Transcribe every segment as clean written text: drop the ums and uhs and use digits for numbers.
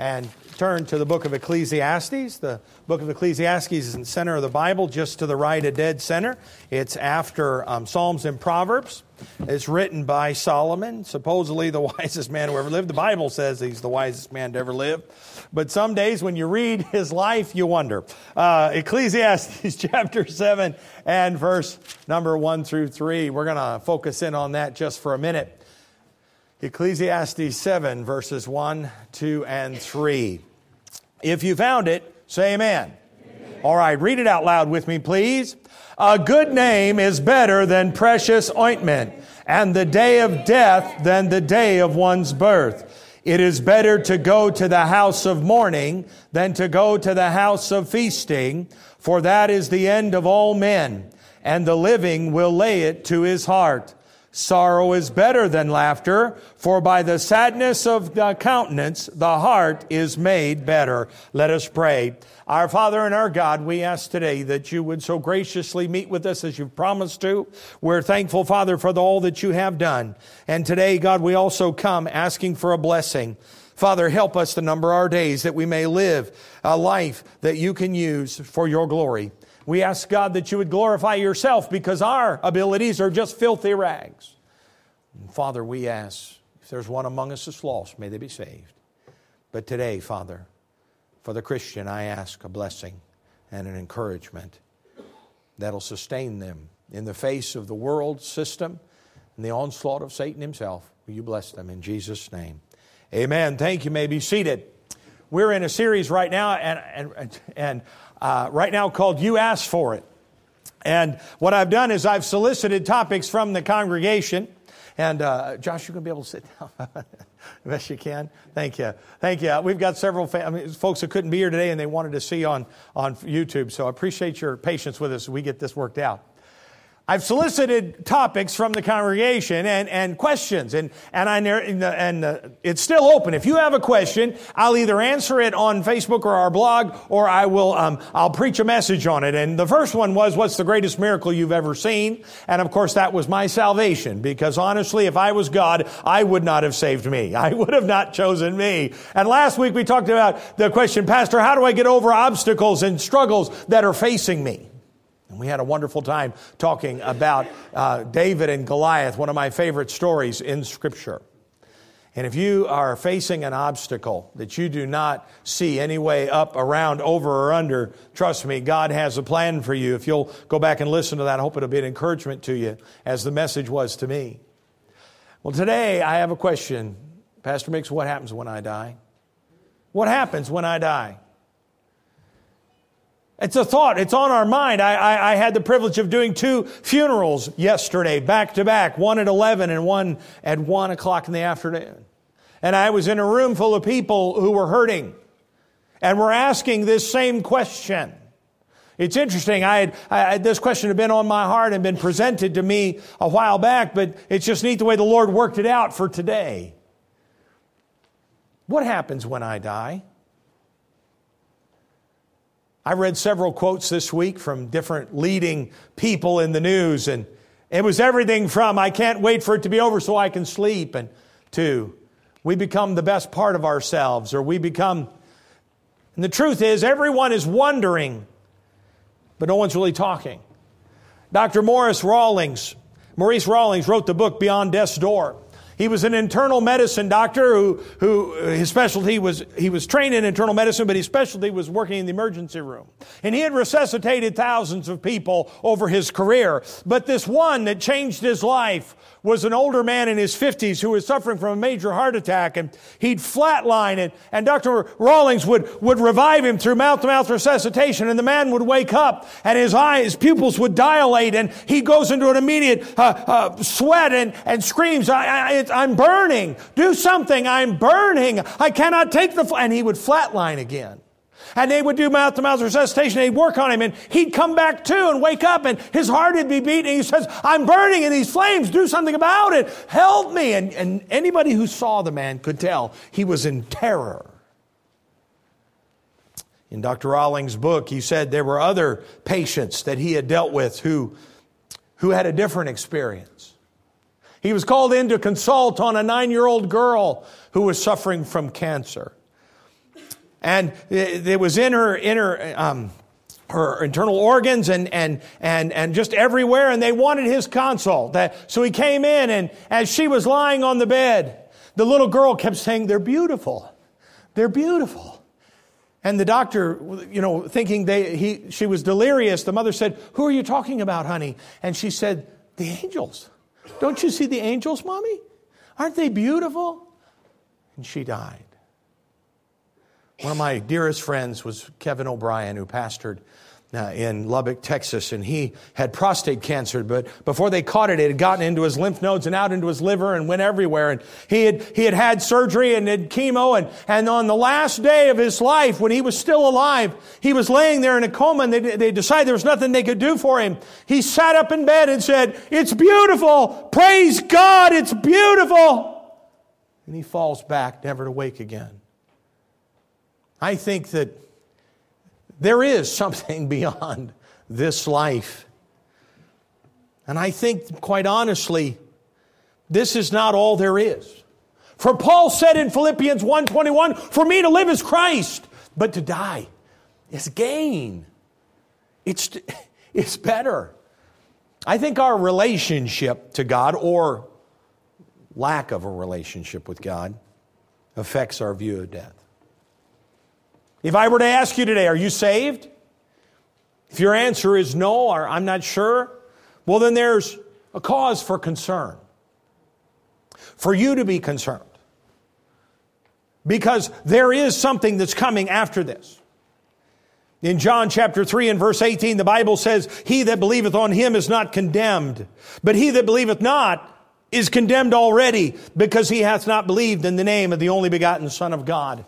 and turn to the book of Ecclesiastes. The book of Ecclesiastes is in the center of the Bible, just to the right, a dead center. It's after Psalms and Proverbs. It's written by Solomon, supposedly the wisest man who ever lived. The Bible says he's the wisest man to ever live. But some days when you read his life, you wonder. Ecclesiastes chapter 7 and verse number 1 through 3. We're going to focus in on that just for a minute. Ecclesiastes 7, verses 1, 2, and 3. If you found it, say amen. Amen. All right, read it out loud with me, please. A good name is better than precious ointment, and the day of death than the day of one's birth. It is better to go to the house of mourning than to go to the house of feasting, for that is the end of all men, and the living will lay it to his heart. Sorrow is better than laughter, for by the sadness of the countenance, the heart is made better. Let us pray. Our Father and our God, we ask today that you would so graciously meet with us as you've promised to. We're thankful, Father, for all that you have done. And today, God, we also come asking for a blessing. Father, help us to number our days that we may live a life that you can use for your glory. We ask, God, that you would glorify yourself because our abilities are just filthy rags. And Father, we ask, if there's one among us that's lost, may they be saved. But today, Father, for the Christian, I ask a blessing and an encouragement that'll sustain them in the face of the world system and the onslaught of Satan himself. Will you bless them in Jesus' name? Amen. Thank you. You may be seated. We're in a series right now and right now called You Asked For It. And what I've done is I've solicited topics from the congregation. And Josh, you're going to be able to sit down. Best you can. Thank you. Thank you. We've got several folks that couldn't be here today and they wanted to see on YouTube. So I appreciate your patience with us as we get this worked out. I've solicited topics from the congregation and questions, and it's still open. If you have a question, I'll either answer it on Facebook or our blog, or I'll preach a message on it. And the first one was, what's the greatest miracle you've ever seen? And of course, that was my salvation, because honestly, if I was God, I would not have saved me. I would have not chosen me. And last week we talked about the question, Pastor, how do I get over obstacles and struggles that are facing me? And we had a wonderful time talking about David and Goliath, one of my favorite stories in Scripture. And if you are facing an obstacle that you do not see any way up, around, over, or under, trust me, God has a plan for you. If you'll go back and listen to that, I hope it'll be an encouragement to you, as the message was to me. Well, today I have a question. Pastor Mix, what happens when I die? What happens when I die? It's a thought. It's on our mind. I had the privilege of doing 2 funerals yesterday, back to back, one at 11 and one at 1 o'clock in the afternoon. And I was in a room full of people who were hurting and were asking this same question. It's interesting. This question had been on my heart and been presented to me a while back, but it's just neat the way the Lord worked it out for today. What happens when I die? I read several quotes this week from different leading people in the news, and it was everything from, I can't wait for it to be over so I can sleep, and to, we become the best part of ourselves, or we become, and the truth is, everyone is wondering, but no one's really talking. Dr. Maurice Rawlings wrote the book Beyond Death's Door. He was an internal medicine doctor who his specialty was, he was trained in internal medicine, but his specialty was working in the emergency room. And he had resuscitated thousands of people over his career. But this one that changed his life was an older man in his 50s who was suffering from a major heart attack, and he'd flatline it, and Dr. Rawlings would revive him through mouth-to-mouth resuscitation, and the man would wake up, and his pupils would dilate, and he goes into an immediate sweat and screams, I'm burning. Do something. I'm burning. I cannot take and he would flatline again. And they would do mouth-to-mouth resuscitation. They'd work on him, and he'd come back to and wake up, and his heart would be beating. He says, I'm burning in these flames. Do something about it. Help me. And anybody who saw the man could tell he was in terror. In Dr. Rawlings' book, he said there were other patients that he had dealt with who had a different experience. He was called in to consult on a 9-year-old girl who was suffering from cancer. And it was in her internal organs and just everywhere, and they wanted his consult. So he came in, and as she was lying on the bed, the little girl kept saying, "They're beautiful. They're beautiful." And the doctor, thinking she was delirious, the mother said, "Who are you talking about, honey?" And she said, "The angels. Don't you see the angels, Mommy? Aren't they beautiful?" And she died. One of my dearest friends was Kevin O'Brien, who pastored in Lubbock, Texas, and he had prostate cancer, but before they caught it, it had gotten into his lymph nodes and out into his liver and went everywhere. And he had surgery and did chemo, and on the last day of his life, when he was still alive, he was laying there in a coma, and they decided there was nothing they could do for him. He sat up in bed and said, "It's beautiful! Praise God, it's beautiful!" And he falls back, never to wake again. I think that there is something beyond this life. And I think, quite honestly, this is not all there is. For Paul said in Philippians 1:21, "For me to live is Christ, but to die is gain." It's better. I think our relationship to God, or lack of a relationship with God, affects our view of death. If I were to ask you today, are you saved? If your answer is no, or I'm not sure, well, then there's a cause for concern. For you to be concerned. Because there is something that's coming after this. In John chapter 3 and verse 18, the Bible says, "He that believeth on him is not condemned, but he that believeth not is condemned already, because he hath not believed in the name of the only begotten Son of God."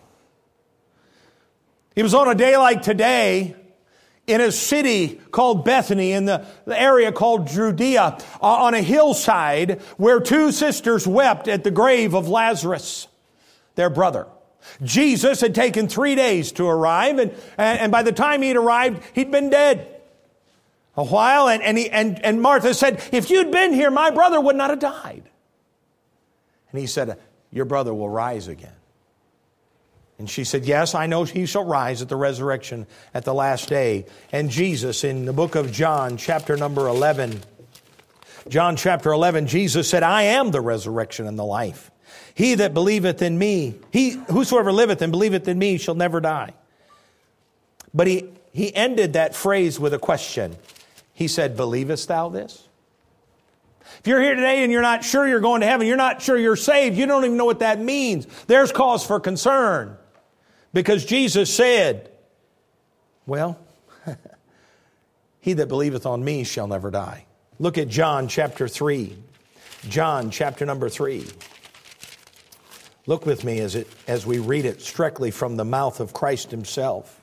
It was on a day like today in a city called Bethany, in the area called Judea, on a hillside where two sisters wept at the grave of Lazarus, their brother. Jesus had taken 3 days to arrive, and by the time he'd arrived, he'd been dead a while. And Martha said, "If you'd been here, my brother would not have died." And he said, "Your brother will rise again." And she said, "Yes, I know he shall rise at the resurrection at the last day." And Jesus, in the book of John, chapter number 11, John chapter 11, Jesus said, "I am the resurrection and the life. He that believeth in me, whosoever liveth and believeth in me shall never die." But he ended that phrase with a question. He said, "Believest thou this?" If you're here today and you're not sure you're going to heaven, you're not sure you're saved, you don't even know what that means, there's cause for concern. Because Jesus said, well, "He that believeth on me shall never die." Look at John chapter 3. John chapter number 3. Look with me as we read it strictly from the mouth of Christ himself.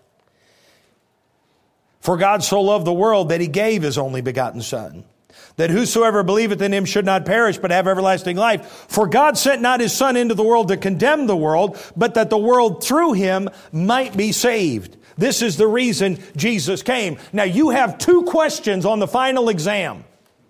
"For God so loved the world that he gave his only begotten Son, that whosoever believeth in him should not perish, but have everlasting life. For God sent not his Son into the world to condemn the world, but that the world through him might be saved." This is the reason Jesus came. Now you have 2 questions on the final exam.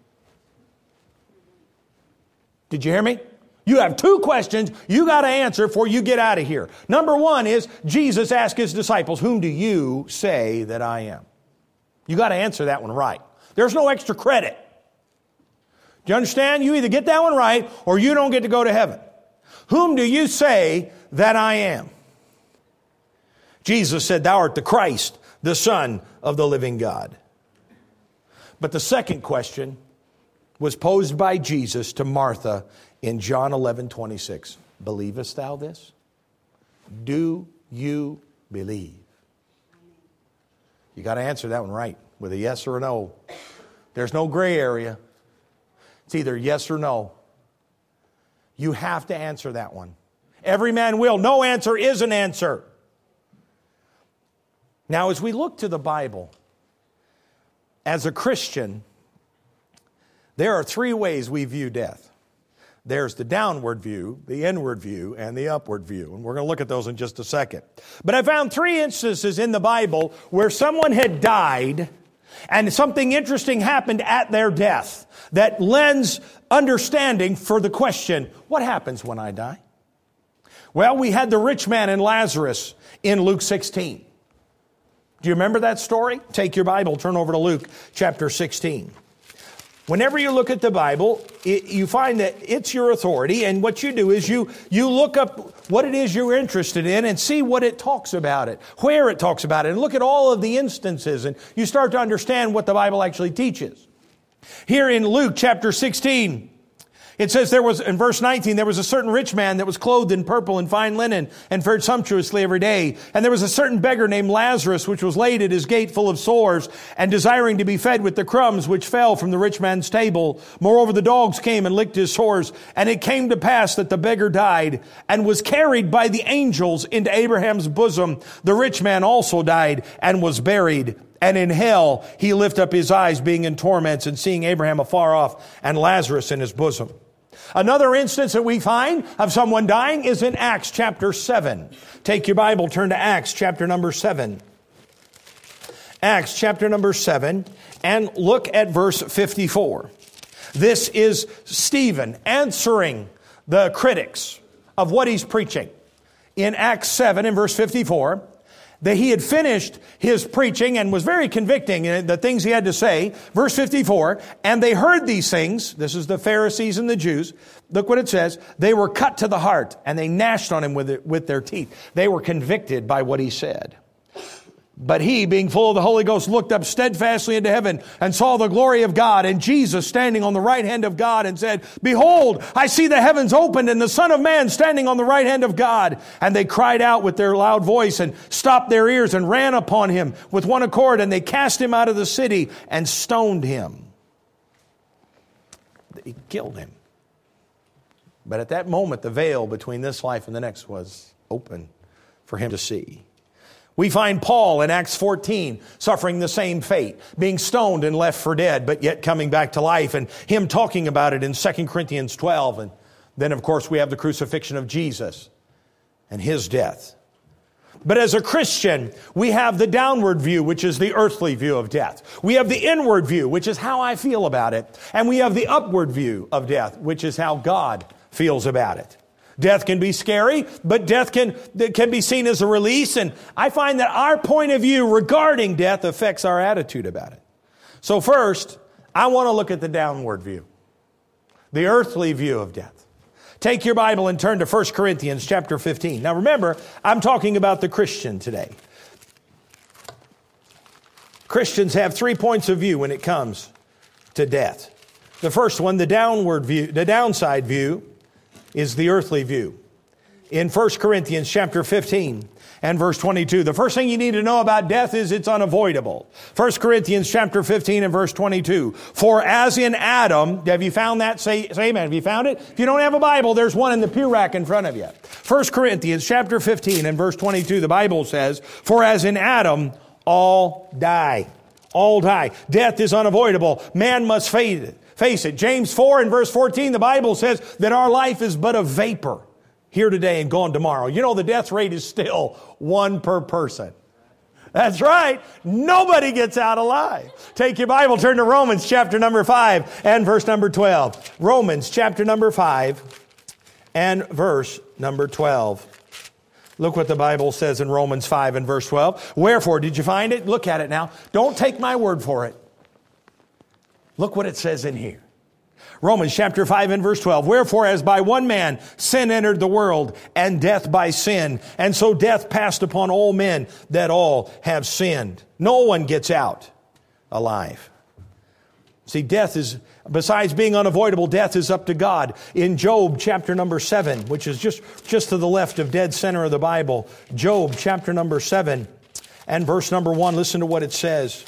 Did you hear me? You have 2 questions you got to answer before you get out of here. Number 1 is, Jesus asked his disciples, "Whom do you say that I am?" You got to answer that one right. There's no extra credit. Do you understand? You either get that one right or you don't get to go to heaven. Whom do you say that I am? Jesus said, "Thou art the Christ, the Son of the living God." But the second question was posed by Jesus to Martha in John 11:26. "Believest thou this?" Do you believe? You got to answer that one right with a yes or a no. There's no gray area. It's either yes or no. You have to answer that one. Every man will. No answer is an answer. Now, as we look to the Bible, as a Christian, there are 3 ways we view death. There's the downward view, the inward view, and the upward view. And we're going to look at those in just a second. But I found 3 instances in the Bible where someone had died and something interesting happened at their death that lends understanding for the question, what happens when I die? Well, we had the rich man and Lazarus in Luke 16. Do you remember that story? Take your Bible, turn over to Luke chapter 16. Whenever you look at the Bible, you find that it's your authority, and what you do is you look up what it is you're interested in and see what it talks about it, where it talks about it, and look at all of the instances, and you start to understand what the Bible actually teaches. Here in Luke chapter 16, it says in verse 19, there was a certain rich man that was clothed in purple and fine linen and fared sumptuously every day. And there was a certain beggar named Lazarus, which was laid at his gate full of sores and desiring to be fed with the crumbs which fell from the rich man's table. Moreover, the dogs came and licked his sores. And it came to pass that the beggar died and was carried by the angels into Abraham's bosom. The rich man also died and was buried. And in hell he lifted up his eyes, being in torments, and seeing Abraham afar off and Lazarus in his bosom. Another instance that we find of someone dying is in Acts chapter 7. Take your Bible, turn to Acts chapter number 7. Acts chapter number 7, and look at verse 54. This is Stephen answering the critics of what he's preaching. In Acts 7 and verse 54, that he had finished his preaching and was very convicting in the things he had to say. Verse 54, and they heard these things. This is the Pharisees and the Jews. Look what it says. They were cut to the heart, and they gnashed on him with their teeth. They were convicted by what he said. But he, being full of the Holy Ghost, looked up steadfastly into heaven and saw the glory of God and Jesus standing on the right hand of God, and said, Behold, I see the heavens opened and the Son of Man standing on the right hand of God. And they cried out with their loud voice and stopped their ears and ran upon him with one accord, and they cast him out of the city and stoned him. They killed him. But at that moment, the veil between this life and the next was open for him to see. We find Paul in Acts 14 suffering the same fate, being stoned and left for dead, but yet coming back to life, and him talking about it in 2 Corinthians 12. And then, of course, we have the crucifixion of Jesus and his death. But as a Christian, we have the downward view, which is the earthly view of death. We have the inward view, which is how I feel about it. And we have the upward view of death, which is how God feels about it. Death can be scary, but death can be seen as a release. And I find that our point of view regarding death affects our attitude about it. So first, I want to look at the downward view, the earthly view of death. Take your Bible and turn to 1 Corinthians chapter 15. Now remember, I'm talking about the Christian today. Christians have 3 points of view when it comes to death. The first one, the downward view, the downside view, is the earthly view. In 1 Corinthians chapter 15 and verse 22, the first thing you need to know about death is it's unavoidable. 1 Corinthians chapter 15 and verse 22, for as in Adam, have you found that? Say amen. Have you found it? If you don't have a Bible, there's one in the pew rack in front of you. 1 Corinthians chapter 15 and verse 22, the Bible says, for as in Adam, all die. All die. Death is unavoidable. Man must face it. James 4 and verse 14, the Bible says that our life is but a vapor, here today and gone tomorrow. You know, the death rate is still 1 per person. That's right. Nobody gets out alive. Take your Bible, turn to Romans chapter number 5 and verse number 12. Romans chapter number 5 and verse number 12. Look what the Bible says in Romans 5 and verse 12. Wherefore, did you find it? Look at it now. Don't take my word for it. Look what it says in here. Romans chapter 5 and verse 12. Wherefore, as by one man sin entered the world, and death by sin, and so death passed upon all men, that all have sinned. No one gets out alive. See, death is, besides being unavoidable, death is up to God. In Job chapter number 7, which is just to the left of dead center of the Bible, Job chapter number 7 and verse number 1, listen to what it says.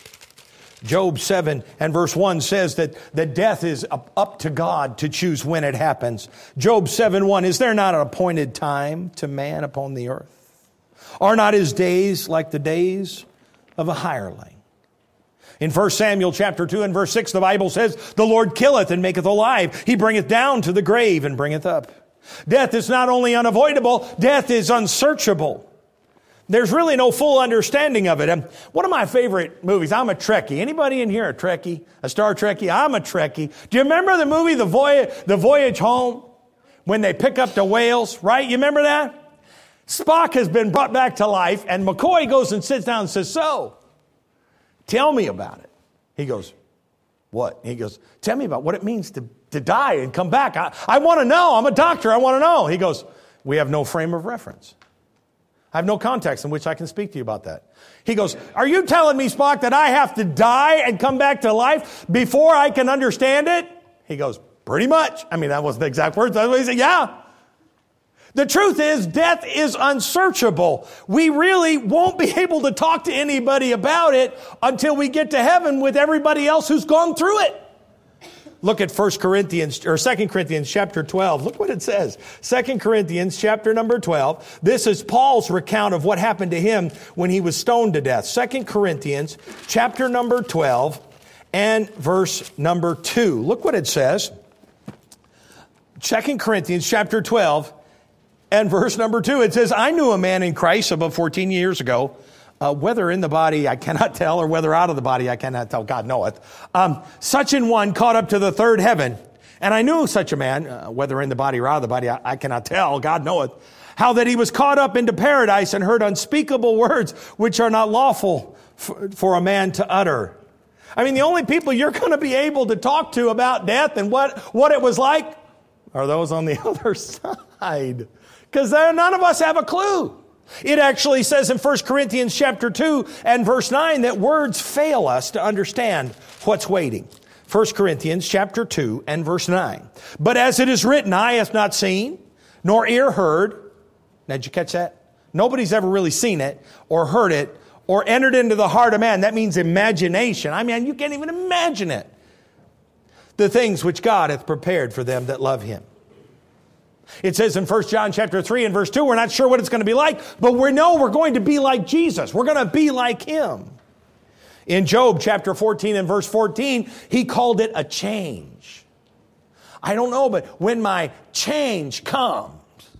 Job 7 and verse 1 says that death is up to God to choose when it happens. Job 7:1, is there not an appointed time to man upon the earth? Are not his days like the days of a hireling? In 1 Samuel chapter 2 and verse 6, the Bible says, the Lord killeth and maketh alive. He bringeth down to the grave and bringeth up. Death is not only unavoidable, death is unsearchable. There's really no full understanding of it. One of my favorite movies, I'm a Trekkie. Anybody in here a Trekkie? A Star Trekkie? I'm a Trekkie. Do you remember the movie, The Voyage Home? when they pick up the whales, right? You remember that? Spock has been brought back to life, and McCoy goes and sits down and says, so, tell me about it. He goes, what? He goes, tell me about what it means to die and come back. I want to know. I'm a doctor. I want to know. He goes, we have no frame of reference. I have no context in which I can speak to you about that. He goes, are you telling me, Spock, that I have to die and come back to life before I can understand it? He goes, pretty much. I mean, that wasn't the exact words. That's what he said. Yeah. The truth is, death is unsearchable. We really won't be able to talk to anybody about it until we get to heaven with everybody else who's gone through it. Look at 2 Corinthians chapter 12. Look what it says. 2 Corinthians chapter number 12. This is Paul's recount of what happened to him when he was stoned to death. 2 Corinthians chapter number 12 and verse number 2. Look what it says. 2 Corinthians chapter 12 and verse number 2. It says, I knew a man in Christ about 14 years ago, whether in the body I cannot tell, or whether out of the body I cannot tell, God knoweth. Such an one caught up to the third heaven. And I knew such a man, whether in the body or out of the body, I cannot tell, God knoweth, how that he was caught up into paradise and heard unspeakable words which are not lawful for a man to utter. I mean, the only people you're going to be able to talk to about death and what it was like are those on the other side. Because none of us have a clue. It actually says in 1 Corinthians chapter 2 and verse 9 that words fail us to understand what's waiting. 1 Corinthians chapter 2 and verse 9. But as it is written, eye hath not seen, nor ear heard. Now, did you catch that? Nobody's ever really seen it or heard it or entered into the heart of man. That means imagination. I mean, you can't even imagine it. The things which God hath prepared for them that love him. It says in 1 John chapter 3 and verse 2, we're not sure what it's going to be like, but we know we're going to be like Jesus. We're going to be like him. In Job chapter 14 and verse 14, he called it a change. I don't know, but when my change comes.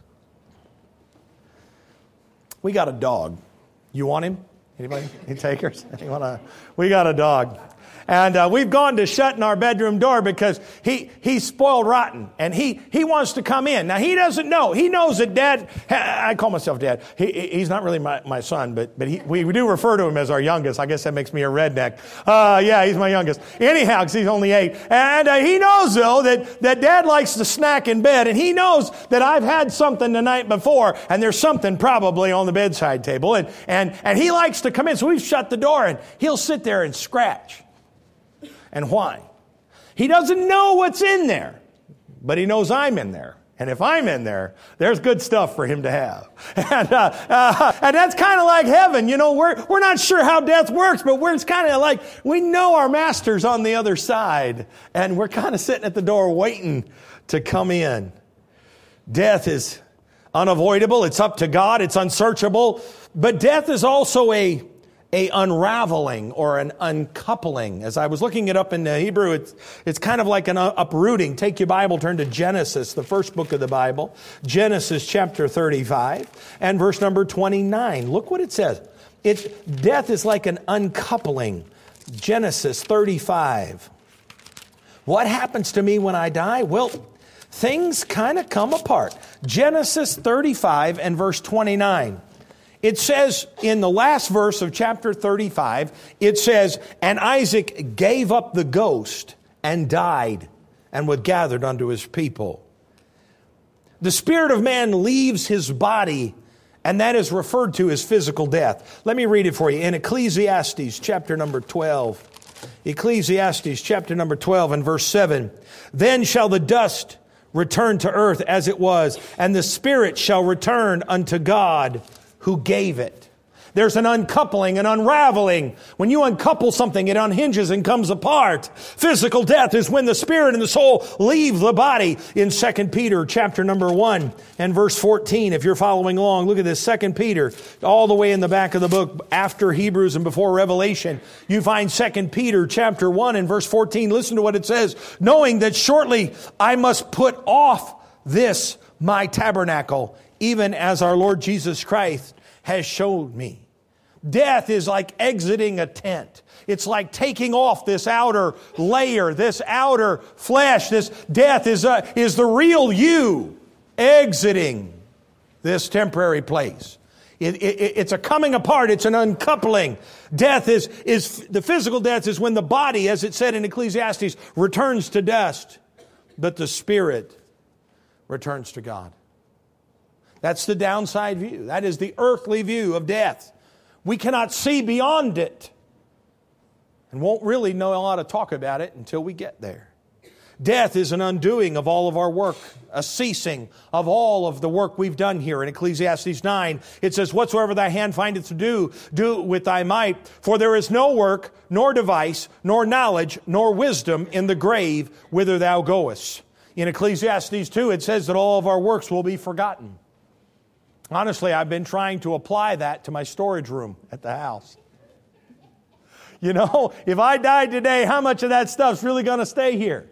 We got a dog. You want him? Anybody? Any takers? We got a dog. And we've gone to shutting our bedroom door because he's spoiled rotten. And he wants to come in. Now, he doesn't know. He knows that Dad, I call myself Dad. He's not really my son, but we do refer to him as our youngest. I guess that makes me a redneck. Yeah, he's my youngest. Anyhow, because he's only 8. And he knows, though, that Dad likes to snack in bed. And he knows that I've had something the night before. And there's something probably on the bedside table. And he likes to come in. So we've shut the door. And he'll sit there and scratch. And whine. He doesn't know what's in there, but he knows I'm in there. And if I'm in there, there's good stuff for him to have. And that's kind of like heaven. You know, we're not sure how death works, but it's kind of like we know our master's on the other side. And we're kind of sitting at the door waiting to come in. Death is unavoidable. It's up to God. It's unsearchable. But death is also a unraveling or an uncoupling. As I was looking it up in the Hebrew, it's kind of like an uprooting. Take your Bible, turn to Genesis, the first book of the Bible. Genesis chapter 35 and verse number 29. Look what it says. Death is like an uncoupling. Genesis 35. What happens to me when I die? Well, things kind of come apart. Genesis 35 and verse 29. It says in the last verse of chapter 35, it says, and Isaac gave up the ghost and died and was gathered unto his people. The spirit of man leaves his body, and that is referred to as physical death. Let me read it for you. In Ecclesiastes chapter number 12, Ecclesiastes chapter number 12 and verse 7, then shall the dust return to earth as it was, and the spirit shall return unto God who gave it. There's an uncoupling, an unraveling. When you uncouple something, it unhinges and comes apart. Physical death is when the spirit and the soul leave the body. In 2 Peter chapter number 1 and verse 14, if you're following along, look at this. 2 Peter, all the way in the back of the book, after Hebrews and before Revelation, you find 2 Peter chapter 1 and verse 14. Listen to what it says. Knowing that shortly I must put off this my tabernacle, even as our Lord Jesus Christ has showed me. Death is like exiting a tent. It's like taking off this outer layer, this outer flesh. This death is the real you. exiting this temporary place. It's a coming apart. It's an uncoupling. Death is the physical death is when the body, as it said in Ecclesiastes, returns to dust, but the spirit returns to God. That's the downside view. That is the earthly view of death. We cannot see beyond it and won't really know how to talk about it until we get there. Death is an undoing of all of our work, a ceasing of all of the work we've done here. In Ecclesiastes 9, it says, "Whatsoever thy hand findeth to do, do it with thy might. For there is no work, nor device, nor knowledge, nor wisdom in the grave whither thou goest." In Ecclesiastes 2, it says that all of our works will be forgotten. Honestly, I've been trying to apply that to my storage room at the house. You know, if I died today, how much of that stuff's really going to stay here?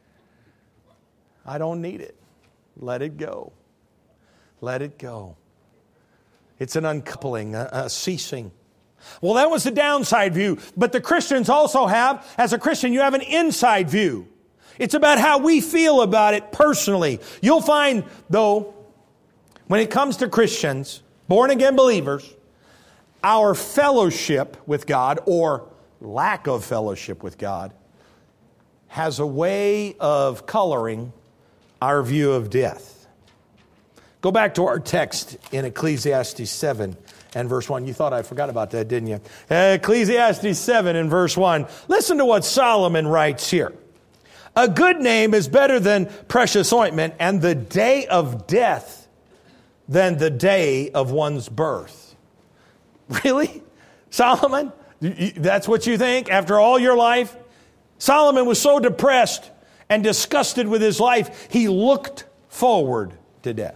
I don't need it. Let it go. Let it go. It's an uncoupling, a ceasing. Well, that was the downside view. But the Christians also have, as a Christian, you have an inside view. It's about how we feel about it personally. You'll find, though, when it comes to Christians, born-again believers, our fellowship with God, or lack of fellowship with God, has a way of coloring our view of death. Go back to our text in Ecclesiastes 7 and verse 1. You thought I forgot about that, didn't you? Ecclesiastes 7 and verse 1. Listen to what Solomon writes here. "A good name is better than precious ointment, and the day of death than the day of one's birth." Really? Solomon? That's what you think after all your life? Solomon was so depressed and disgusted with his life, he looked forward to death.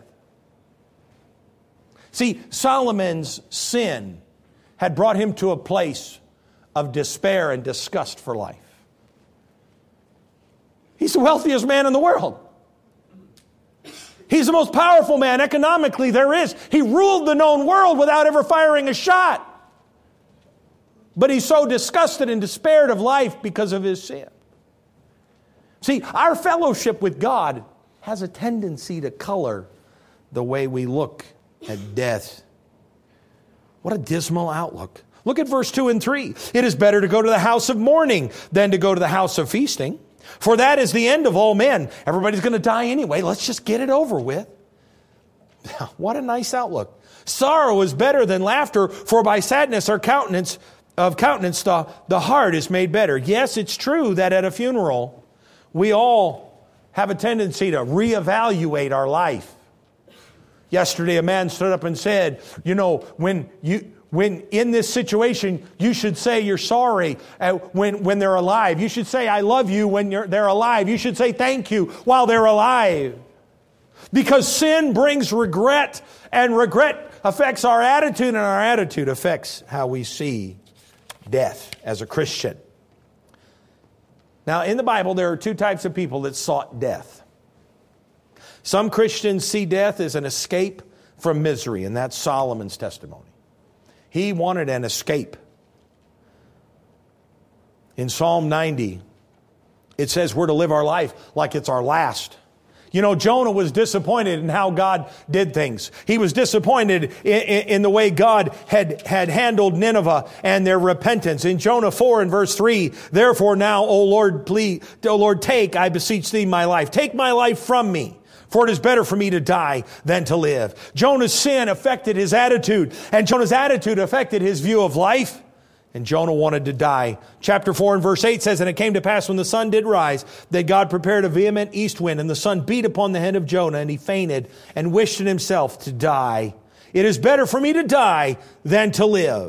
See, Solomon's sin had brought him to a place of despair and disgust for life. He's the wealthiest man in the world. He's the most powerful man economically there is. He ruled the known world without ever firing a shot. But he's so disgusted and despaired of life because of his sin. See, our fellowship with God has a tendency to color the way we look at death. What a dismal outlook. Look at verse 2 and 3. "It is better to go to the house of mourning than to go to the house of feasting. For that is the end of all men." Everybody's going to die anyway. Let's just get it over with. What a nice outlook. "Sorrow is better than laughter, for by sadness the heart is made better." Yes, it's true that at a funeral, we all have a tendency to reevaluate our life. Yesterday, a man stood up and said, you know, when in this situation, you should say you're sorry when they're alive. You should say, "I love you" when they're alive. You should say thank you while they're alive. Because sin brings regret, and regret affects our attitude, and our attitude affects how we see death as a Christian. Now, in the Bible, there are two types of people that sought death. Some Christians see death as an escape from misery, and that's Solomon's testimony. He wanted an escape. In Psalm 90, it says we're to live our life like it's our last. You know, Jonah was disappointed in how God did things. He was disappointed in the way God had handled Nineveh and their repentance. In Jonah 4 and verse 3, "Therefore now, O Lord, take, I beseech thee, my life. Take my life from me, for it is better for me to die than to live." Jonah's sin affected his attitude, and Jonah's attitude affected his view of life. And Jonah wanted to die. Chapter 4 and verse 8 says, "And it came to pass when the sun did rise, that God prepared a vehement east wind, and the sun beat upon the head of Jonah, and he fainted and wished in himself to die. It is better for me to die than to live."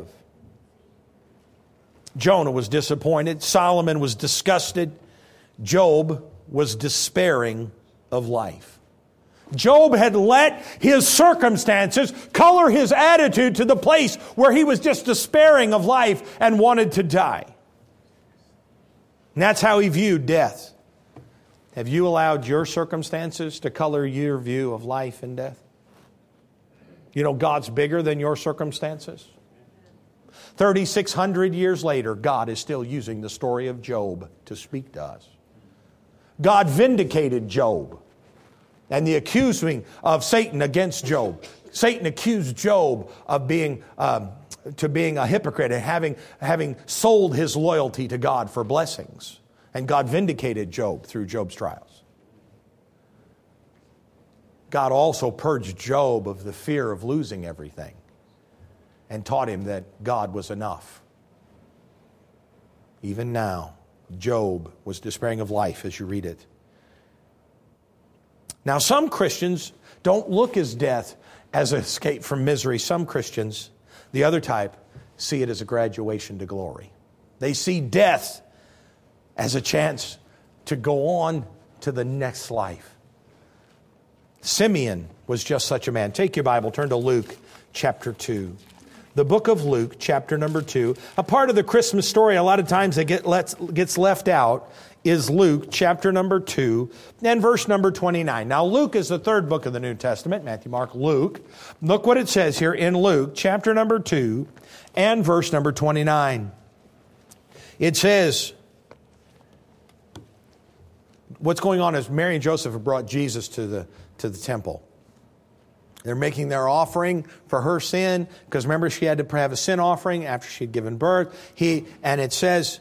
Jonah was disappointed. Solomon was disgusted. Job was despairing of life. Job had let his circumstances color his attitude to the place where he was just despairing of life and wanted to die. And that's how he viewed death. Have you allowed your circumstances to color your view of life and death? You know, God's bigger than your circumstances. 3,600 years later, God is still using the story of Job to speak to us. God vindicated Job. and the accusing of Satan against Job. Satan accused Job of being a hypocrite and having sold his loyalty to God for blessings. And God vindicated Job through Job's trials. God also purged Job of the fear of losing everything and taught him that God was enough. Even now, Job was despairing of life as you read it. Now, some Christians don't look at death as an escape from misery. Some Christians, the other type, see it as a graduation to glory. They see death as a chance to go on to the next life. Simeon was just such a man. Take your Bible, turn to Luke chapter 2. The book of Luke, chapter number 2. A part of the Christmas story a lot of times that gets left out is Luke chapter number 2 and verse number 29. Now, Luke is the third book of the New Testament. Matthew, Mark, Luke. Look what it says here in Luke chapter number 2 and verse number 29. It says, what's going on is Mary and Joseph have brought Jesus to the temple. They're making their offering for her sin, because remember, she had to have a sin offering after she had given birth. And it says,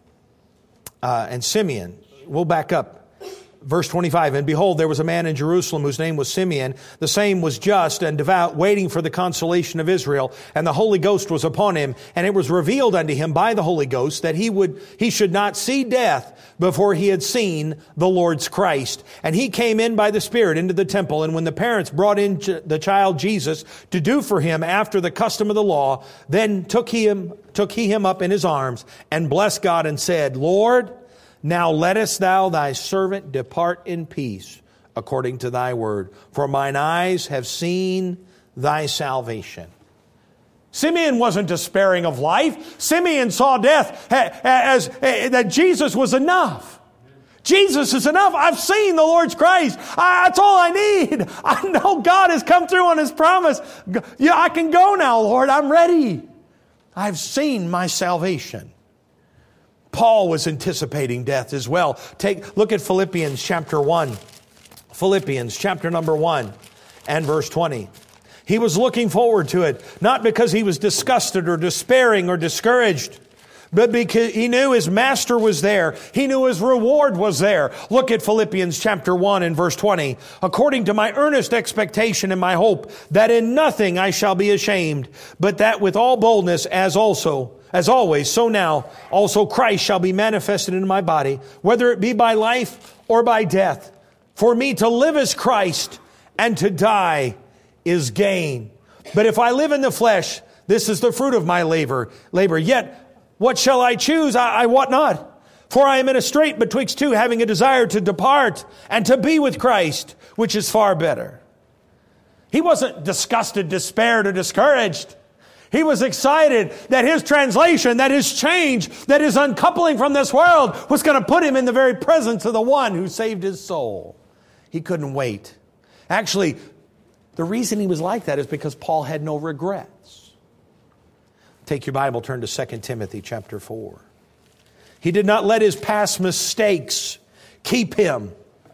and Simeon, we'll back up. Verse 25, and behold, there was a man in Jerusalem whose name was Simeon. The same was just and devout, waiting for the consolation of Israel. And the Holy Ghost was upon him. And it was revealed unto him by the Holy Ghost that he should not see death before he had seen the Lord's Christ. And he came in by the Spirit into the temple. And when the parents brought in the child Jesus to do for him after the custom of the law, then took he him up in his arms and blessed God and said, Lord, now lettest thou thy servant depart in peace according to thy word. For mine eyes have seen thy salvation. Simeon wasn't despairing of life. Simeon saw death as that Jesus was enough. Jesus is enough. I've seen the Lord's Christ. That's all I need. I know God has come through on His promise. Yeah, I can go now, Lord. I'm ready. I've seen my salvation. Paul was anticipating death as well. Look at Philippians chapter 1. Philippians chapter number 1 and verse 20. He was looking forward to it, not because he was disgusted or despairing or discouraged, but because he knew his master was there. He knew his reward was there. Look at Philippians chapter 1 and verse 20. According to my earnest expectation and my hope, that in nothing I shall be ashamed, but that with all boldness as always, so now also Christ shall be manifested in my body, whether it be by life or by death. For me to live is Christ, and to die is gain. But if I live in the flesh, this is the fruit of my labor. Yet, what shall I choose? I wot not. For I am in a strait betwixt two, having a desire to depart and to be with Christ, which is far better. He wasn't disgusted, despaired, or discouraged. He was excited that his translation, that his change, that his uncoupling from this world was going to put him in the very presence of the one who saved his soul. He couldn't wait. Actually, the reason he was like that is because Paul had no regrets. Take your Bible, turn to 2 Timothy chapter 4. He did not let his past mistakes keep him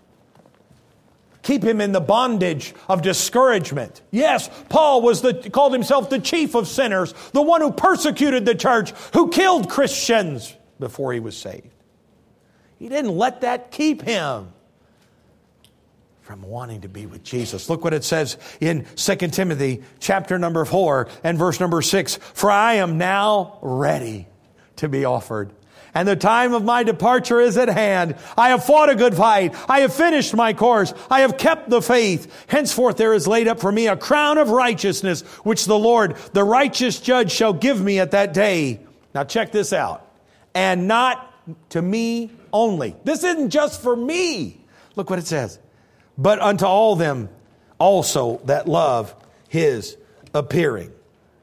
in the bondage of discouragement. Yes, Paul called himself the chief of sinners, the one who persecuted the church, who killed Christians before he was saved. He didn't let that keep him from wanting to be with Jesus. Look what it says in 2 Timothy chapter number 4 and verse number 6. For I am now ready to be offered, and the time of my departure is at hand. I have fought a good fight. I have finished my course. I have kept the faith. Henceforth there is laid up for me a crown of righteousness, which the Lord, the righteous judge, shall give me at that day. Now check this out. And not to me only. This isn't just for me. Look what it says. But unto all them also that love His appearing.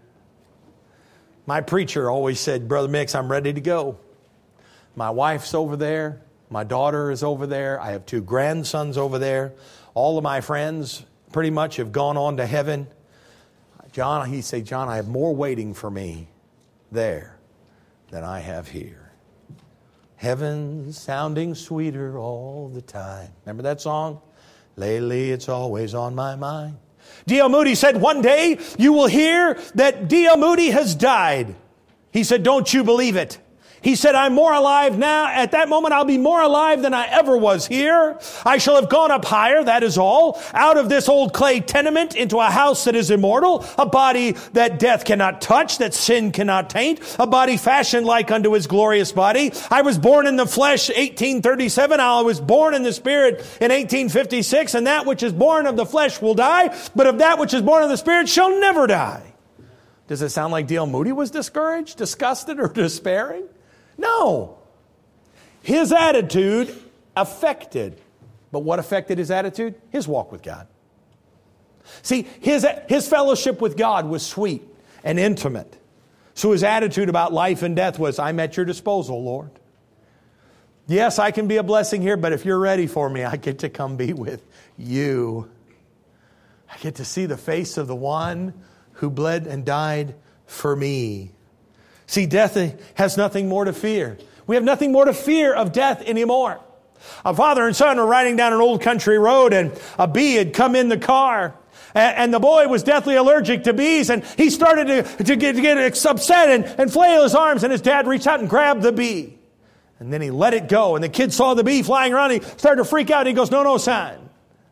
My preacher always said, Brother Mix, I'm ready to go. My wife's over there. My daughter is over there. I have 2 grandsons over there. All of my friends pretty much have gone on to heaven. He said, John, I have more waiting for me there than I have here. Heaven sounding sweeter all the time. Remember that song? Lately it's always on my mind. D.L. Moody said, one day you will hear that D.L. Moody has died. He said, don't you believe it? He said, I'm more alive now. At that moment, I'll be more alive than I ever was here. I shall have gone up higher, that is all, out of this old clay tenement into a house that is immortal, a body that death cannot touch, that sin cannot taint, a body fashioned like unto his glorious body. I was born in the flesh 1837. I was born in the spirit in 1856, and that which is born of the flesh will die, but of that which is born of the spirit shall never die. Does it sound like D.L. Moody was discouraged, disgusted, or despairing? No. His attitude affected. But what affected his attitude? His walk with God. See, his fellowship with God was sweet and intimate. So his attitude about life and death was, I'm at your disposal, Lord. Yes, I can be a blessing here, but if you're ready for me, I get to come be with you. I get to see the face of the one who bled and died for me. See, death has nothing more to fear. We have nothing more to fear of death anymore. A father and son were riding down an old country road, and a bee had come in the car. And the boy was deathly allergic to bees, and he started to get upset and flail his arms, and his dad reached out and grabbed the bee. And then he let it go, and the kid saw the bee flying around, and he started to freak out, and he goes, no, son.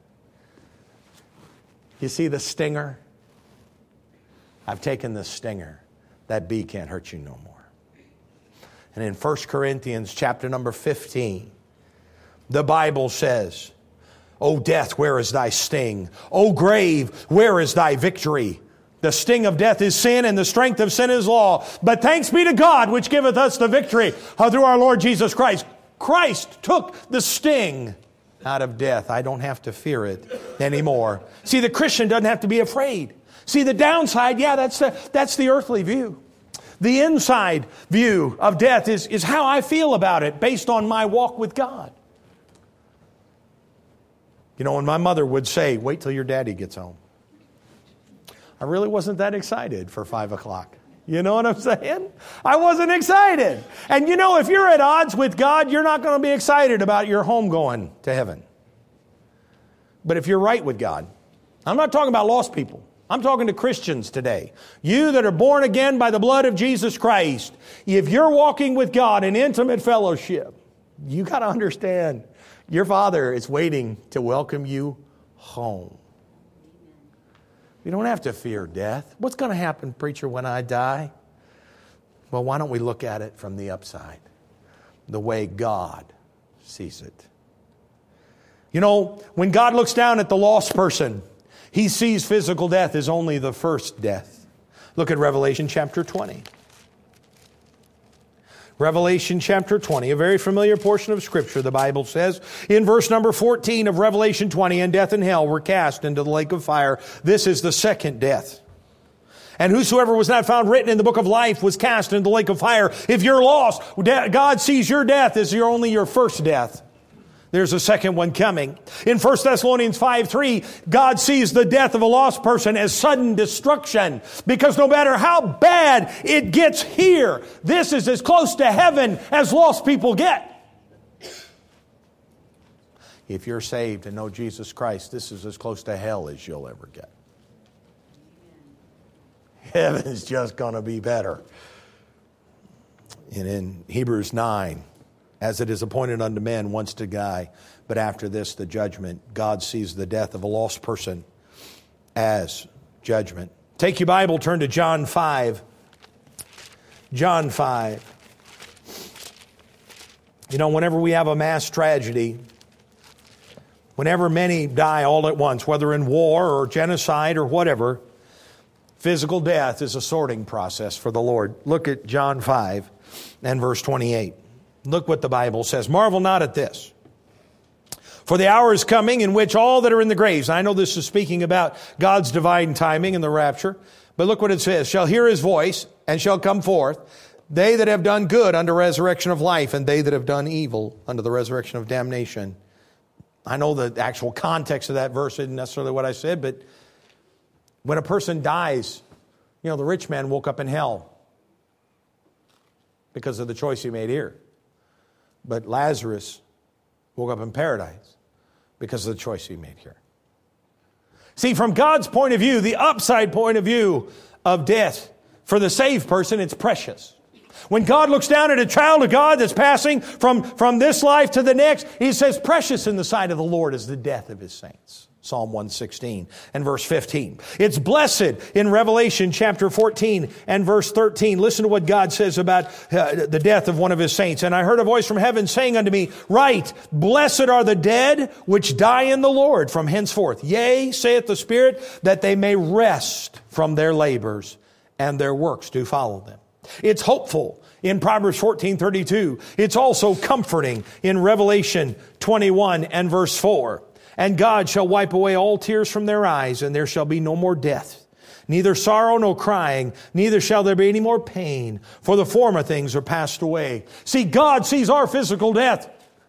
You see the stinger? I've taken the stinger. That bee can't hurt you no more. And in 1 Corinthians chapter number 15, the Bible says, O death, where is thy sting? O grave, where is thy victory? The sting of death is sin, and the strength of sin is law. But thanks be to God, which giveth us the victory through our Lord Jesus Christ. Christ took the sting out of death. I don't have to fear it anymore. See, the Christian doesn't have to be afraid. See, the downside, that's the earthly view. The inside view of death is how I feel about it based on my walk with God. You know, when my mother would say, wait till your daddy gets home, I really wasn't that excited for 5 o'clock. You know what I'm saying? I wasn't excited. And you know, if you're at odds with God, you're not going to be excited about your home going to heaven. But if you're right with God, I'm not talking about lost people. I'm talking to Christians today. You that are born again by the blood of Jesus Christ, if you're walking with God in intimate fellowship, you got to understand your Father is waiting to welcome you home. You don't have to fear death. What's going to happen, preacher, when I die? Well, why don't we look at it from the upside, the way God sees it. You know, when God looks down at the lost person, He sees physical death as only the first death. Look at Revelation chapter 20. Revelation chapter 20, a very familiar portion of Scripture, the Bible says, in verse number 14 of Revelation 20, and death and hell were cast into the lake of fire. This is the second death. And whosoever was not found written in the book of life was cast into the lake of fire. If you're lost, God sees your death as only your first death. There's a second one coming. In 1 Thessalonians 5:3, God sees the death of a lost person as sudden destruction. Because no matter how bad it gets here, this is as close to heaven as lost people get. If you're saved and know Jesus Christ, this is as close to hell as you'll ever get. Heaven's just going to be better. And in Hebrews 9, as it is appointed unto men once to die, but after this the judgment. God sees the death of a lost person as judgment. Take your Bible, turn to John 5. John 5. You know, whenever we have a mass tragedy, whenever many die all at once, whether in war or genocide or whatever, physical death is a sorting process for the Lord. Look at John 5 and verse 28. Look what the Bible says. Marvel not at this. For the hour is coming in which all that are in the graves, I know this is speaking about God's divine timing and the rapture, but look what it says, shall hear His voice and shall come forth, they that have done good unto resurrection of life, and they that have done evil unto the resurrection of damnation. I know the actual context of that verse isn't necessarily what I said, but when a person dies, you know, the rich man woke up in hell because of the choice he made here. But Lazarus woke up in paradise because of the choice he made here. See, from God's point of view, the upside point of view of death, for the saved person, it's precious. When God looks down at a child of God that's passing from this life to the next, he says, precious in the sight of the Lord is the death of his saints. Psalm 116 and verse 15. It's blessed in Revelation chapter 14 and verse 13. Listen to what God says about the death of one of his saints. And I heard a voice from heaven saying unto me, write, blessed are the dead which die in the Lord from henceforth. Yea, saith the Spirit, that they may rest from their labors, and their works do follow them. It's hopeful in Proverbs 14:32. It's also comforting in Revelation 21 and verse 4. And God shall wipe away all tears from their eyes, and there shall be no more death, neither sorrow nor crying, neither shall there be any more pain, for the former things are passed away. See, God sees our physical death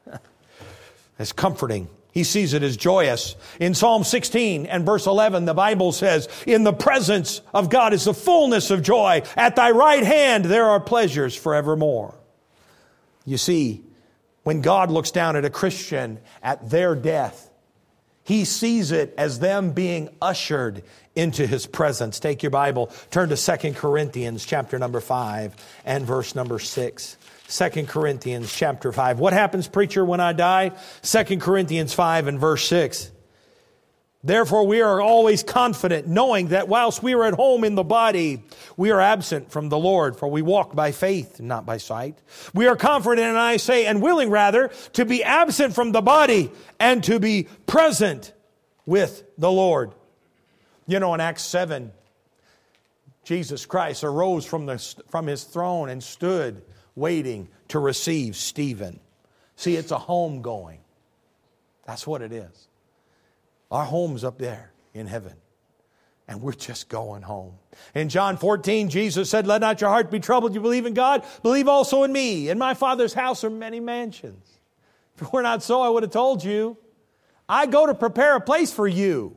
as comforting. He sees it as joyous. In Psalm 16 and verse 11, the Bible says, in the presence of God is the fullness of joy. At thy right hand there are pleasures forevermore. You see, when God looks down at a Christian at their death, he sees it as them being ushered into his presence. Take your Bible, turn to 2 Corinthians chapter number 5 and verse number 6. 2 Corinthians chapter 5. What happens, preacher, when I die? 2 Corinthians 5 and verse 6. Therefore we are always confident, knowing that whilst we are at home in the body, we are absent from the Lord, for we walk by faith, not by sight. We are confident, and I say, and willing rather, to be absent from the body and to be present with the Lord. You know, in Acts 7, Jesus Christ arose from his throne and stood waiting to receive Stephen. See, it's a homegoing. That's what it is. Our home's up there in heaven, and we're just going home. In John 14, Jesus said, let not your heart be troubled. You believe in God, believe also in me. In my Father's house are many mansions. If it were not so, I would have told you. I go to prepare a place for you.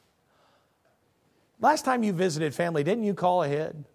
Last time you visited family, didn't you call ahead?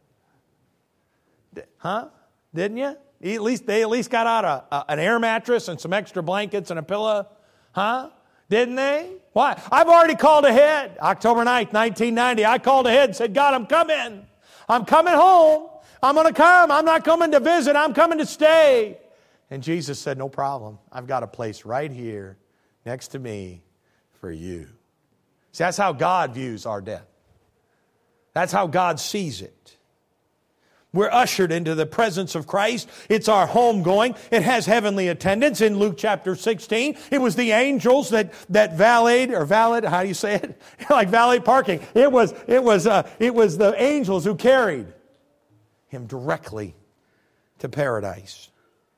Huh? Didn't you? They at least got out an air mattress and some extra blankets and a pillow. Huh? Didn't they? Why? I've already called ahead. October 9th, 1990, I called ahead and said, God, I'm coming. I'm coming home. I'm going to come. I'm not coming to visit. I'm coming to stay. And Jesus said, no problem. I've got a place right here next to me for you. See, that's how God views our death. That's how God sees it. We're ushered into the presence of Christ. It's our homegoing. It has heavenly attendants. In Luke chapter 16, it was the angels that valeted, how do you say it? Like valet parking. It was the angels who carried him directly to paradise.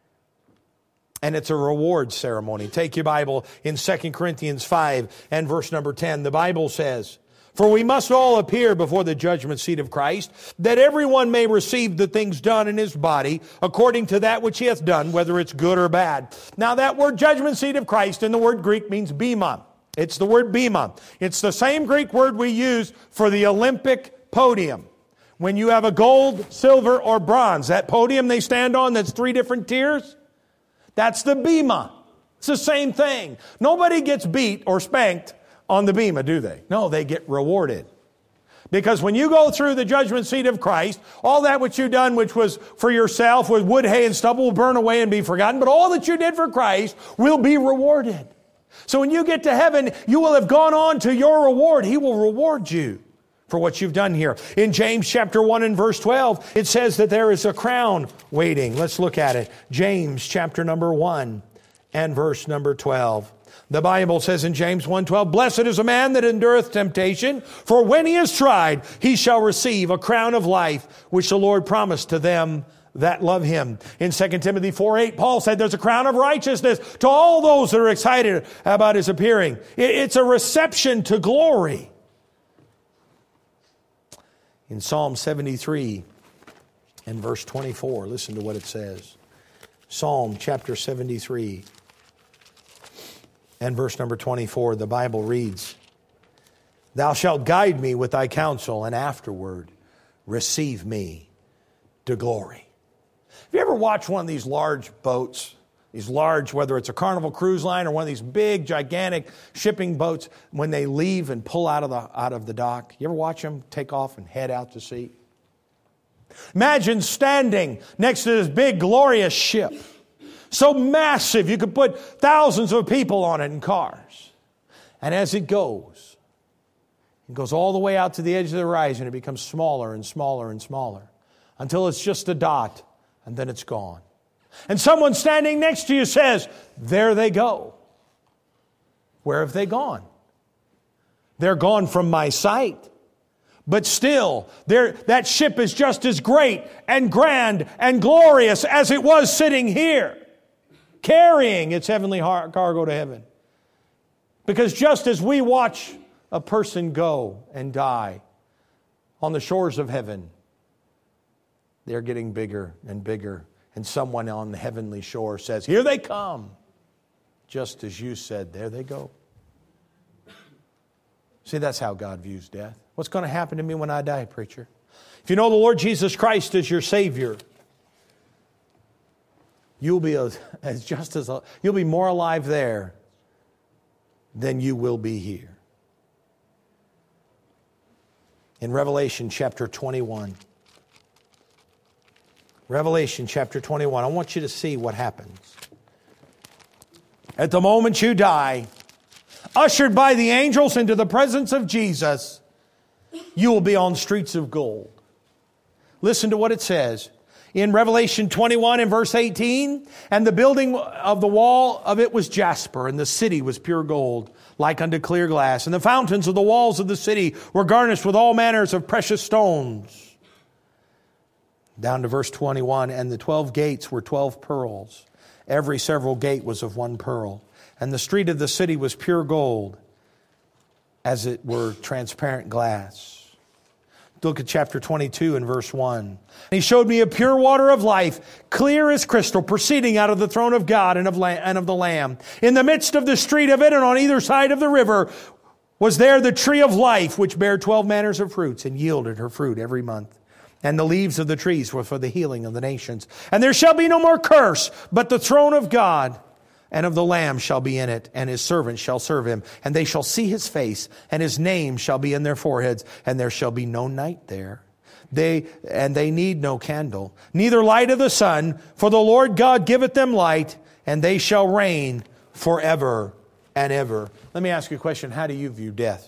And it's a reward ceremony. Take your Bible in 2 Corinthians 5 and verse number 10. The Bible says, for we must all appear before the judgment seat of Christ, that everyone may receive the things done in his body, according to that which he hath done, whether it's good or bad. Now that word judgment seat of Christ in the word Greek means bema. It's the word bema. It's the same Greek word we use for the Olympic podium. When you have a gold, silver, or bronze, that podium they stand on that's 3 different tiers, that's the bema. It's the same thing. Nobody gets beat or spanked on the bema, do they? No, they get rewarded. Because when you go through the judgment seat of Christ, all that which you've done, which was for yourself, with wood, hay, and stubble, will burn away and be forgotten. But all that you did for Christ will be rewarded. So when you get to heaven, you will have gone on to your reward. He will reward you for what you've done here. In James chapter 1 and verse 12, it says that there is a crown waiting. Let's look at it. James chapter number 1 and verse number 12. The Bible says in James 1:12, blessed is a man that endureth temptation, for when he is tried, he shall receive a crown of life, which the Lord promised to them that love him. In 2 Timothy 4:8, Paul said there's a crown of righteousness to all those that are excited about his appearing. It's a reception to glory. In Psalm 73 and verse 24, listen to what it says. Psalm chapter 73. And verse number 24, the Bible reads, thou shalt guide me with thy counsel, and afterward receive me to glory. Have you ever watched one of these large boats These large, whether it's a Carnival Cruise Line or one of these big, gigantic shipping boats, when they leave and pull out of the dock. You ever watch them take off and head out to sea? Imagine standing next to this big, glorious ship. So massive, you could put thousands of people on it in cars. And as it goes all the way out to the edge of the horizon. It becomes smaller and smaller and smaller until it's just a dot, and then it's gone. And someone standing next to you says, there they go. Where have they gone? They're gone from my sight. But still, that ship is just as great and grand and glorious as it was sitting here, carrying its heavenly cargo to heaven. Because just as we watch a person go and die on the shores of heaven, they're getting bigger and bigger. And someone on the heavenly shore says, here they come. Just as you said, there they go. See, that's how God views death. What's going to happen to me when I die, preacher? If you know the Lord Jesus Christ as your Savior, you'll be you'll be more alive there than you will be here. In Revelation chapter 21. Revelation chapter 21. I want you to see what happens. At the moment you die, ushered by the angels into the presence of Jesus, you will be on streets of gold. Listen to what it says. In Revelation 21 and verse 18, and the building of the wall of it was jasper, and the city was pure gold, like unto clear glass. And the fountains of the walls of the city were garnished with all manners of precious stones. Down to verse 21, and the 12 gates were 12 pearls. Every several gate was of one pearl. And the street of the city was pure gold, as it were transparent glass. Look at chapter 22 and verse 1. And he showed me a pure water of life, clear as crystal, proceeding out of the throne of God and of the Lamb. In the midst of the street of it, and on either side of the river, was there the tree of life, which bare 12 manners of fruits, and yielded her fruit every month. And the leaves of the trees were for the healing of the nations. And there shall be no more curse, but the throne of God and of the Lamb shall be in it, and his servants shall serve him. And they shall see his face, and his name shall be in their foreheads, and there shall be no night there. They need no candle, neither light of the sun, for the Lord God giveth them light, and they shall reign forever and ever. Let me ask you a question. How do you view death?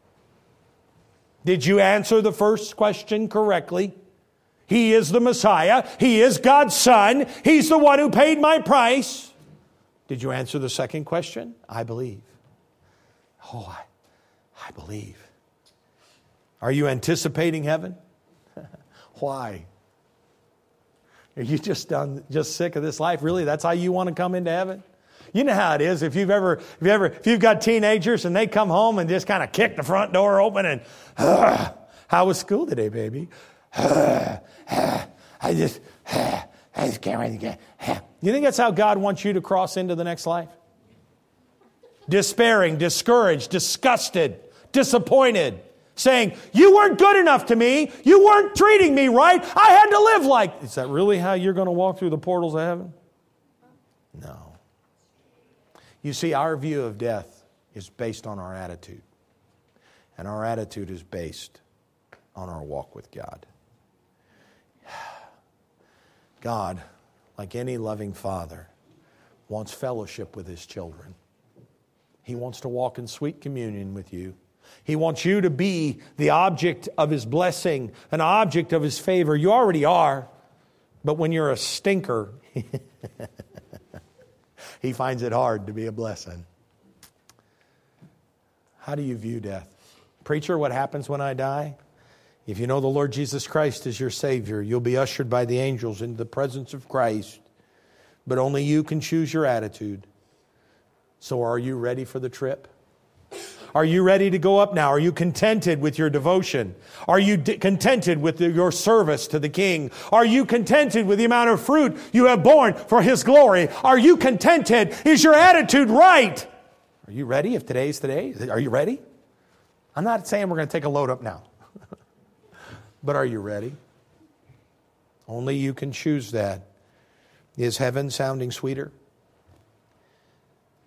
Did you answer the first question correctly? He is the Messiah. He is God's Son. He's the one who paid my price. Did you answer the second question? I believe. Oh, I believe. Are you anticipating heaven? Why? Are you just sick of this life? Really? That's how you want to come into heaven? You know how it is. If you've got teenagers and they come home and just kind of kick the front door open and, how was school today, baby? I just can't wait to get. You think that's how God wants you to cross into the next life? Despairing, discouraged, disgusted, disappointed, saying, you weren't good enough to me. You weren't treating me right. I had to live like. Is that really how you're going to walk through the portals of heaven? No. You see, our view of death is based on our attitude. And our attitude is based on our walk with God. God, like any loving father, wants fellowship with his children. He wants to walk in sweet communion with you. He wants you to be the object of his blessing, an object of his favor. You already are, but when you're a stinker, he finds it hard to be a blessing. How do you view death? Preacher, what happens when I die? If you know the Lord Jesus Christ as your Savior, you'll be ushered by the angels into the presence of Christ. But only you can choose your attitude. So are you ready for the trip? Are you ready to go up now? Are you contented with your devotion? Are you contented with your service to the King? Are you contented with the amount of fruit you have borne for His glory? Are you contented? Is your attitude right? Are you ready if today's today? Are you ready? I'm not saying we're going to take a load up now. But are you ready? Only you can choose that. Is heaven sounding sweeter?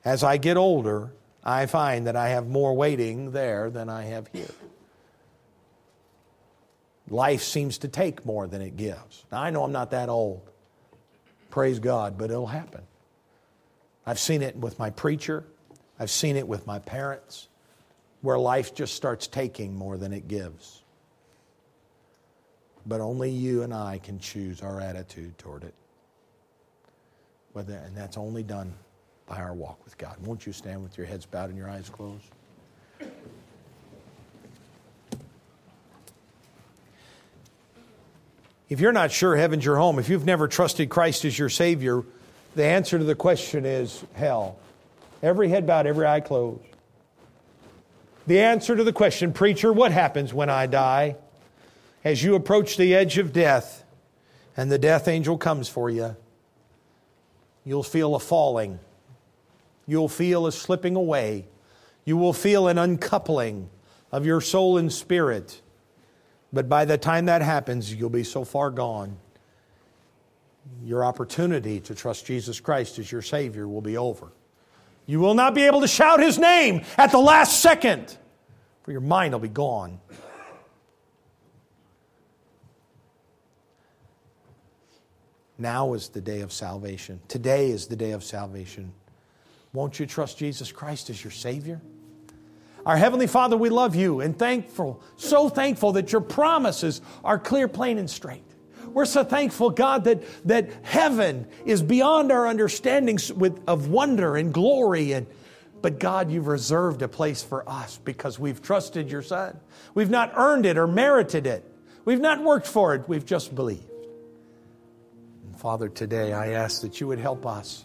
As I get older, I find that I have more waiting there than I have here. Life seems to take more than it gives. Now, I know I'm not that old. Praise God, but it'll happen. I've seen it with my preacher. I've seen it with my parents, where life just starts taking more than it gives. But only you and I can choose our attitude toward it. And that's only done by our walk with God. Won't you stand with your heads bowed and your eyes closed? If you're not sure heaven's your home, if you've never trusted Christ as your Savior, the answer to the question is hell. Every head bowed, every eye closed. The answer to the question, preacher, what happens when I die? As you approach the edge of death and the death angel comes for you, you'll feel a falling. You'll feel a slipping away. You will feel an uncoupling of your soul and spirit. But by the time that happens, you'll be so far gone, your opportunity to trust Jesus Christ as your Savior will be over. You will not be able to shout His name at the last second, for your mind will be gone. Now is the day of salvation. Today is the day of salvation. Won't you trust Jesus Christ as your Savior? Our Heavenly Father, we love you and thankful, so thankful that your promises are clear, plain, and straight. We're so thankful, God, that heaven is beyond our understanding of wonder and glory. But God, you've reserved a place for us because we've trusted your Son. We've not earned it or merited it. We've not worked for it. We've just believed. And Father, today I ask that you would help us.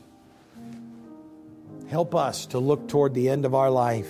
Help us to look toward the end of our life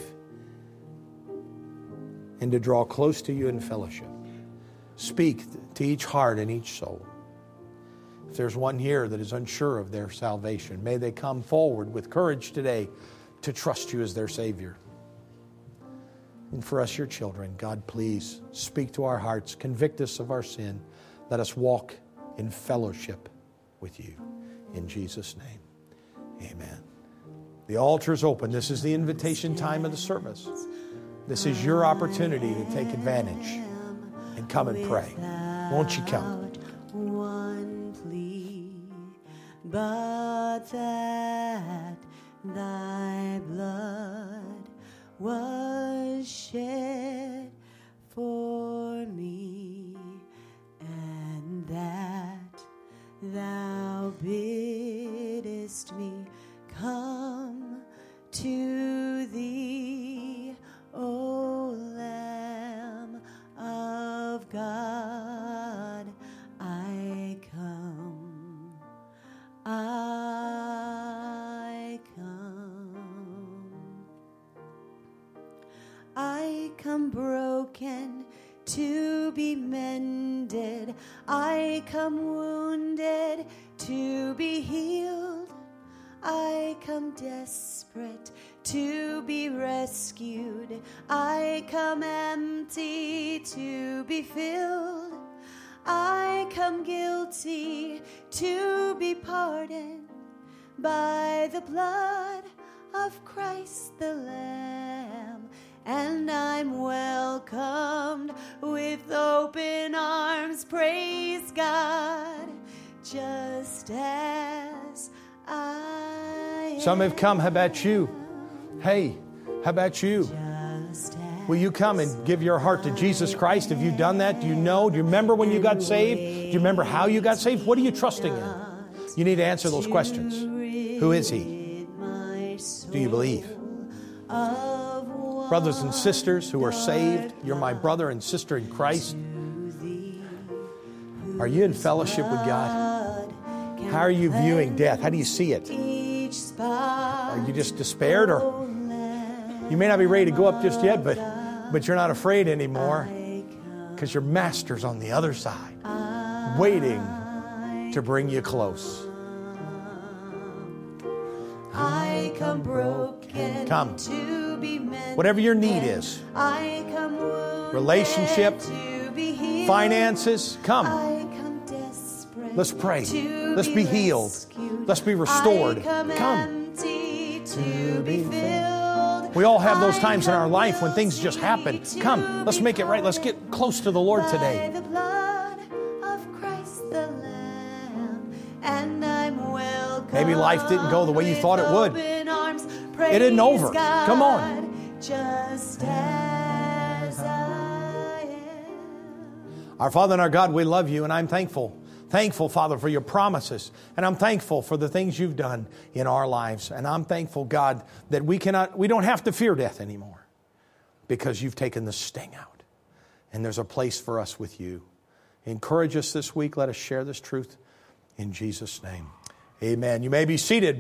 and to draw close to you in fellowship. Speak to each heart and each soul. If there's one here that is unsure of their salvation, may they come forward with courage today to trust you as their Savior. And for us, your children, God, please speak to our hearts. Convict us of our sin. Let us walk in fellowship with you. In Jesus' name, amen. The altar is open. This is the invitation time of the service. This is your opportunity to take advantage and come and pray. Won't you come? One plea, but that thy blood was shed for me, and that thou biddest me come to thee, O Lamb of God. I come, I come. I come broken to be mended. I come wounded to be healed. I come desperate to be rescued. I come empty to be filled. I come guilty to be pardoned by the blood of Christ the Lamb. And I'm welcomed with open arms, praise God, just as I am. Some have come. How about you? Hey, how about you? Will you come and give your heart to Jesus Christ? Have you done that? Do you know? Do you remember when you got saved? Do you remember how you got saved? What are you trusting in? You need to answer those questions. Who is He? Do you believe? Brothers and sisters who are saved, you're my brother and sister in Christ. Are you in fellowship with God? How are you viewing death? How do you see it? Are you just despaired, or you may not be ready to go up just yet, but you're not afraid anymore because your Master's on the other side, waiting to bring you close. I come broken Come. to be mended. Whatever your need is, I come wounded relationship, to be healed. finances, come. I come desperate Let's pray. to Let's be healed. rescued. Let's be restored. I come Come. empty to be filled. We all have those times in our life when things just happen. Come, let's make it right. Let's get close to the Lord today. By the blood of Christ the Lamb, and I'm welcome. Maybe life didn't go the way you thought it would. Open arms, It isn't over. praise God, Come on. just as I am. Our Father and our God, we love you, and I'm thankful. Thankful, Father, for your promises. And I'm thankful for the things you've done in our lives. And I'm thankful, God, that we don't have to fear death anymore because you've taken the sting out. And there's a place for us with you. Encourage us this week. Let us share this truth in Jesus' name. Amen. You may be seated.